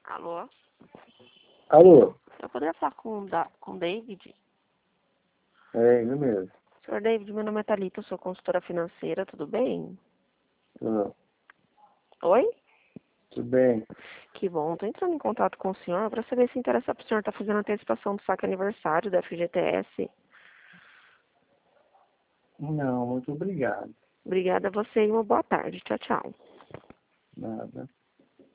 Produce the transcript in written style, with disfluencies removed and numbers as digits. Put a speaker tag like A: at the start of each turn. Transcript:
A: Alô?
B: Alô?
A: Eu poderia falar com o David?
B: É, ele mesmo.
A: Senhor David, meu nome é Thalita, eu sou consultora financeira, tudo bem?
B: Ah,
A: Oi?
B: tudo bem.
A: Que bom, estou entrando em contato com o senhor para saber se interessa para o senhor estar fazendo a antecipação do saque aniversário da FGTS.
B: Não, muito obrigado.
A: Obrigada a você e uma boa tarde. Tchau, tchau.
B: Nada.